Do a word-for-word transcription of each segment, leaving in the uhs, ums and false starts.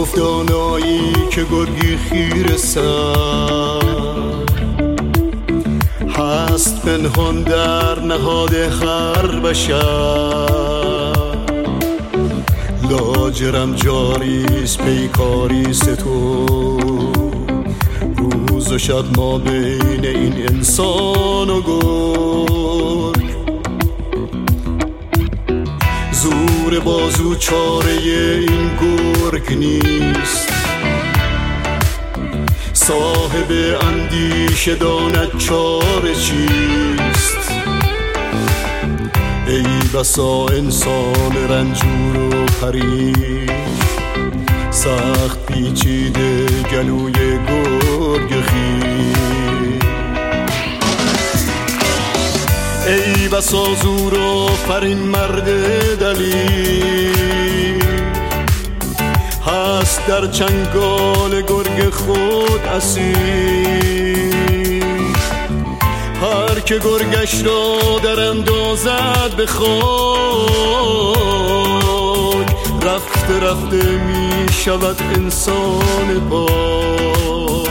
گفت دانایی که گرگی خیره سر هست پنهان در نهاد هر بشر. لاجرم جاریست پیکاریست تو، روز و شب ما بین این انسان و گرگ. زور بازو چاره این گرگ نیست، صاحب اندیشه داند چاره چیست. ای بسا انسان رنجور و پریش، سخت پیچیده گلوی گرگ خویش. ای بسا زور و فرین مرد دلیر، هست در چنگال گرگ خود اسیر. هر که گرگش را در اندازد به خاک، رفته رفته می شود انسان پاک.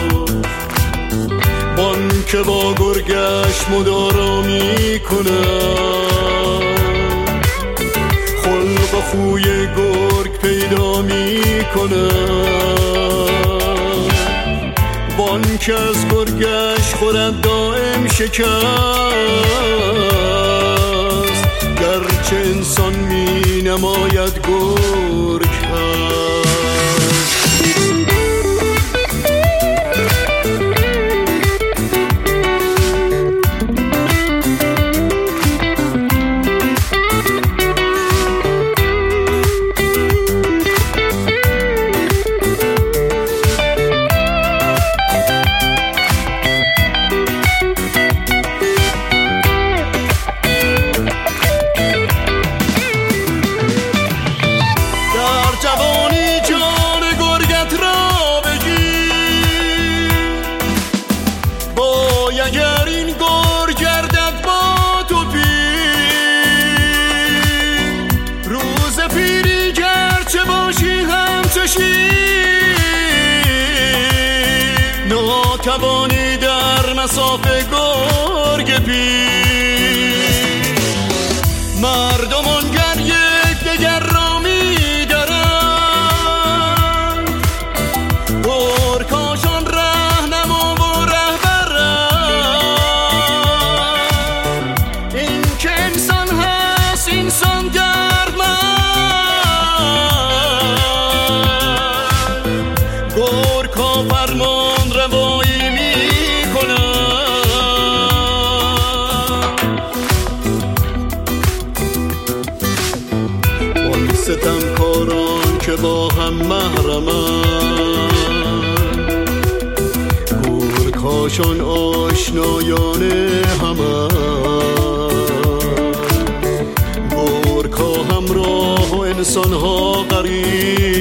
بان که با گرگش مدارا می کند، خلق و خوی گرگ پیدا می کند. بان که از گرگش خورد دائم شکست، گرچه انسان می نماید گرگ هست. اگر این گرگ گردد با تو پیر، روز پیری گرچه باشی همچو شیر، ناتوانی در مسافه گرگ پیر. مردمان گر یک دگر را می دارند، گرگ‌هاشان رهنما و انسان دردمند، گرگ‌ها فرمان روایی می کنند. وان ستمکاران که با هم محرمند، گرگ‌هاشان آشنایان همند. گرگ‌ها همراه و انسان‌ها غریب،